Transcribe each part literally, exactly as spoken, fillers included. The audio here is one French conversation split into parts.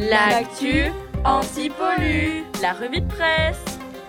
L'actu anti-pollu, la revue de presse.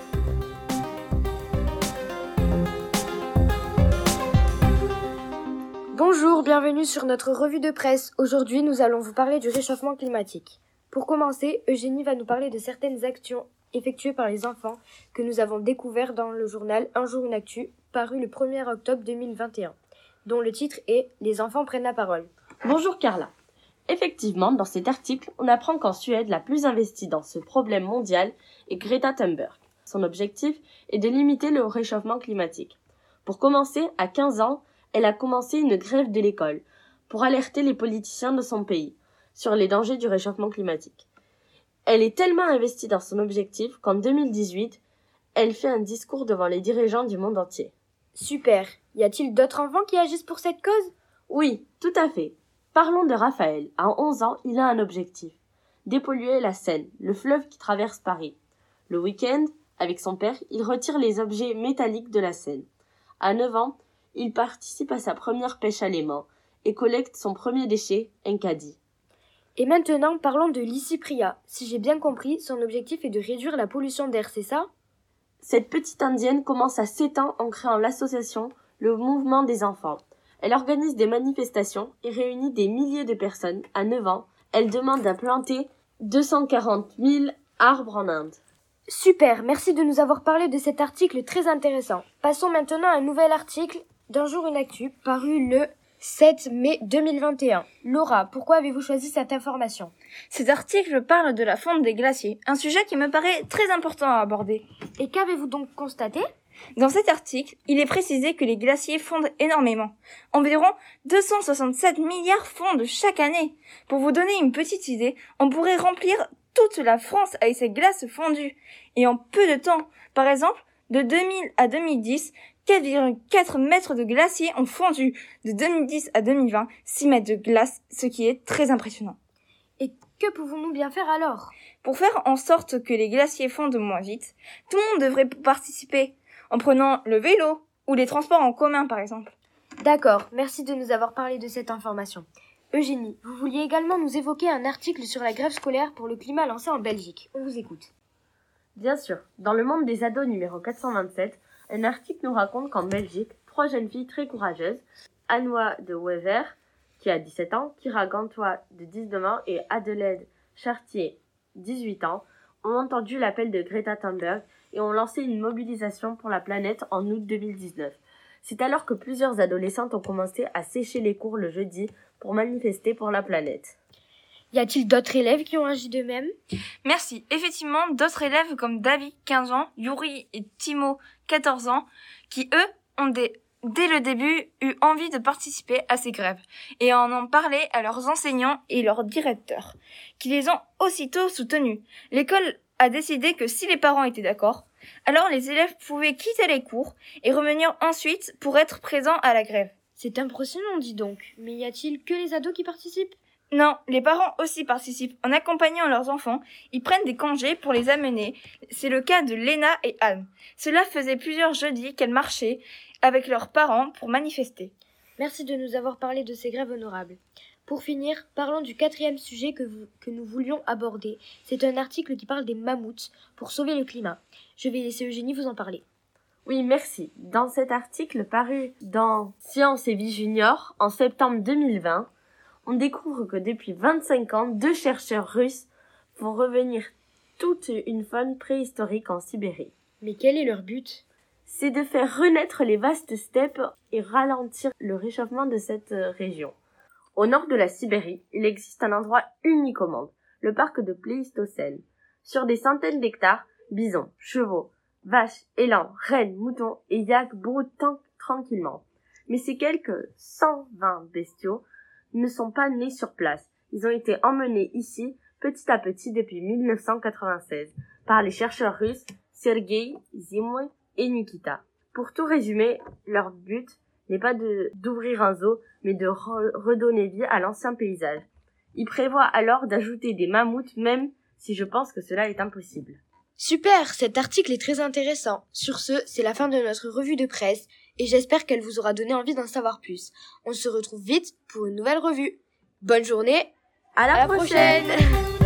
Bonjour, bienvenue sur notre revue de presse. Aujourd'hui, nous allons vous parler du réchauffement climatique. Pour commencer, Eugénie va nous parler de certaines actions effectuées par les enfants que nous avons découvertes dans le journal Un jour une actu, paru le premier octobre deux mille vingt et un, dont le titre est « Les enfants prennent la parole ». Bonjour Carla. Effectivement, dans cet article, on apprend qu'en Suède, la plus investie dans ce problème mondial est Greta Thunberg. Son objectif est de limiter le réchauffement climatique. Pour commencer, à quinze ans, elle a commencé une grève de l'école pour alerter les politiciens de son pays sur les dangers du réchauffement climatique. Elle est tellement investie dans son objectif qu'en deux mille dix-huit, elle fait un discours devant les dirigeants du monde entier. Super. Y a-t-il d'autres enfants qui agissent pour cette cause ? Oui, tout à fait. Parlons de Raphaël. À onze ans, il a un objectif. Dépolluer la Seine, le fleuve qui traverse Paris. Le week-end, avec son père, il retire les objets métalliques de la Seine. À neuf ans, il participe à sa première pêche à l'aimant et collecte son premier déchet, un caddie. Et maintenant, parlons de Lissy Priya. Si j'ai bien compris, son objectif est de réduire la pollution d'air, c'est ça ? Cette petite indienne commence à sept ans en créant l'association Le Mouvement des enfants. Elle organise des manifestations et réunit des milliers de personnes. À neuf ans, elle demande à planter deux cent quarante mille arbres en Inde. Super, merci de nous avoir parlé de cet article très intéressant. Passons maintenant à un nouvel article d'Un jour une actu, paru le sept mai deux mille vingt et un. Laura, pourquoi avez-vous choisi cette information ? Cet article parle de la fonte des glaciers, un sujet qui me paraît très important à aborder. Et qu'avez-vous donc constaté ? Dans cet article, il est précisé que les glaciers fondent énormément. Environ deux cent soixante-sept milliards fondent chaque année. Pour vous donner une petite idée, on pourrait remplir toute la France avec ces glaces fondues. Et en peu de temps, par exemple, de deux mille à deux mille dix, quatre virgule quatre mètres de glaciers ont fondu. De deux mille dix à deux mille vingt, six mètres de glace, ce qui est très impressionnant. Et que pouvons-nous bien faire alors ? Pour faire en sorte que les glaciers fondent moins vite, tout le monde devrait participer, en prenant le vélo ou les transports en commun par exemple. D'accord, merci de nous avoir parlé de cette information. Eugénie, vous vouliez également nous évoquer un article sur la grève scolaire pour le climat lancé en Belgique. On vous écoute. Bien sûr, dans Le Monde des ados numéro quatre cent vingt-sept, un article nous raconte qu'en Belgique, trois jeunes filles très courageuses, Anoua de Wever, qui a dix-sept ans, Kira Gantois de dix-neuf ans et Adelaide Chartier, dix-huit ans, ont entendu l'appel de Greta Thunberg et ont lancé une mobilisation pour la planète en août deux mille dix-neuf. C'est alors que plusieurs adolescentes ont commencé à sécher les cours le jeudi pour manifester pour la planète. Y a-t-il d'autres élèves qui ont agi de même ? Merci. Effectivement, d'autres élèves comme David, quinze ans, Yuri et Timo, quatorze ans, qui eux ont des, dès le début eu envie de participer à ces grèves et en ont parlé à leurs enseignants et leurs directeurs, qui les ont aussitôt soutenus. L'école a décidé que si les parents étaient d'accord, alors les élèves pouvaient quitter les cours et revenir ensuite pour être présents à la grève. C'est impressionnant, dis donc. Mais y a-t-il que les ados qui participent ? Non, les parents aussi participent. En accompagnant leurs enfants, ils prennent des congés pour les amener. C'est le cas de Léna et Anne. Cela faisait plusieurs jeudis qu'elles marchaient avec leurs parents pour manifester. Merci de nous avoir parlé de ces grèves honorables. Pour finir, parlons du quatrième sujet que, vous, que nous voulions aborder. C'est un article qui parle des mammouths pour sauver le climat. Je vais laisser Eugénie vous en parler. Oui, merci. Dans cet article paru dans Science et Vie Junior en septembre deux mille vingt, on découvre que depuis vingt-cinq ans, deux chercheurs russes font revenir toute une faune préhistorique en Sibérie. Mais quel est leur but ? C'est de faire renaître les vastes steppes et ralentir le réchauffement de cette région. Au nord de la Sibérie, il existe un endroit unique au monde, le parc de Pléistocène. Sur des centaines d'hectares, bisons, chevaux, vaches, élans, rennes, moutons et yaks broutent tranquillement. Mais ces quelques cent vingt bestiaux ne sont pas nés sur place. Ils ont été emmenés ici petit à petit depuis mille neuf cent quatre-vingt-seize par les chercheurs russes Sergei Zimoy et Nikita. Pour tout résumer, leur but n'est pas de, d'ouvrir un zoo, mais de re- redonner vie à l'ancien paysage. Ils prévoient alors d'ajouter des mammouths, même si je pense que cela est impossible. Super, cet article est très intéressant. Sur ce, c'est la fin de notre revue de presse, et j'espère qu'elle vous aura donné envie d'en savoir plus. On se retrouve vite pour une nouvelle revue. Bonne journée, À la, à la prochaine, prochaine